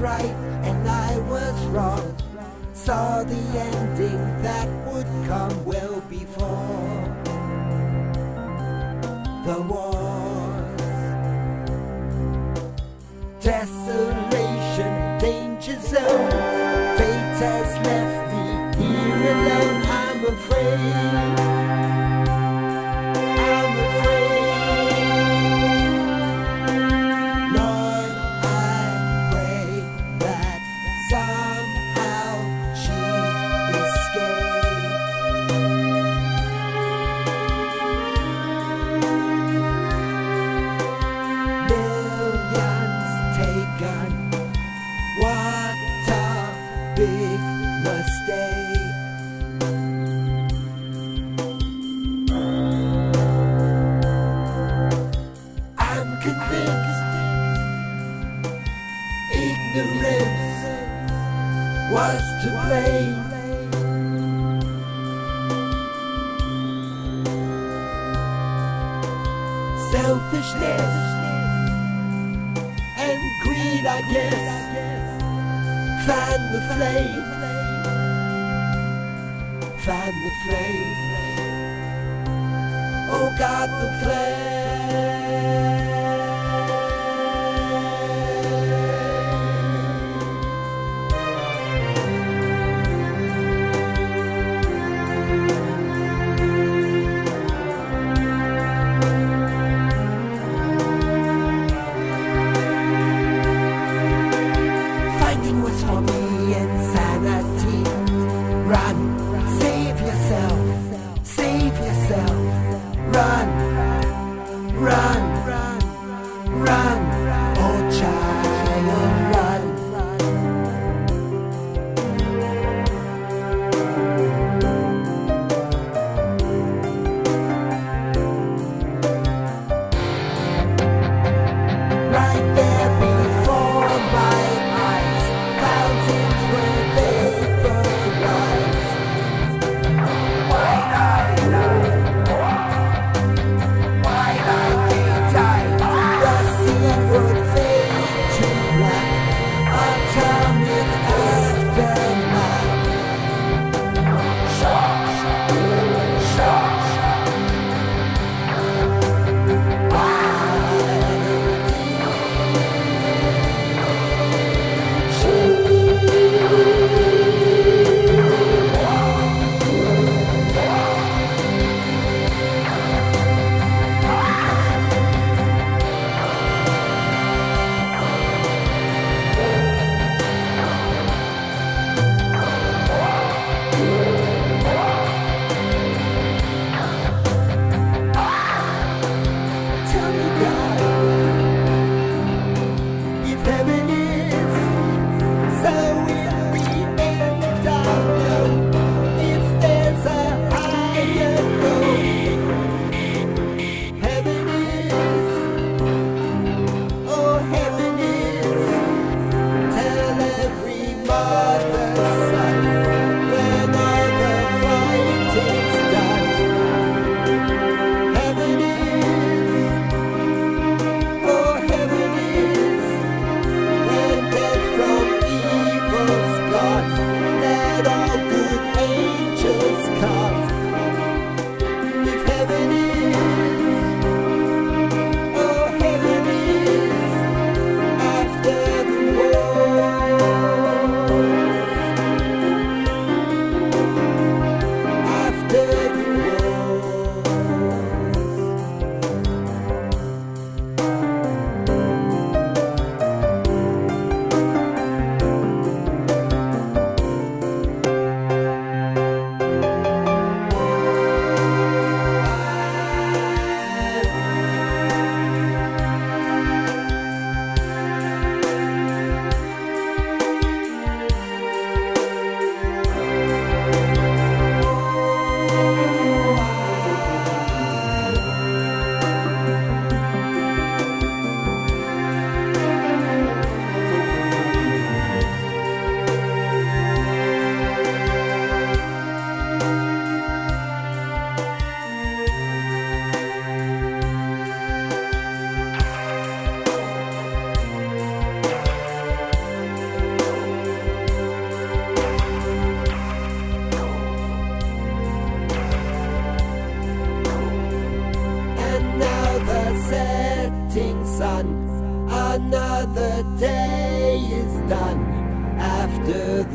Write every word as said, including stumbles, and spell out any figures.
right and I was wrong. Saw the ending that would come well before the wars. Desolation, danger zone. Fate has left me here alone. I'm afraid. I'm afraid. Lord, I pray that somehow she escaped. Millions taken. What a big mistake. I'm convinced ignorance was to blame. Selfishness and greed, I guess, fan the flame, fan the flame. Oh God, the flame. Fighting was for me insanity. Run, save yourself, save yourself. Run, run. under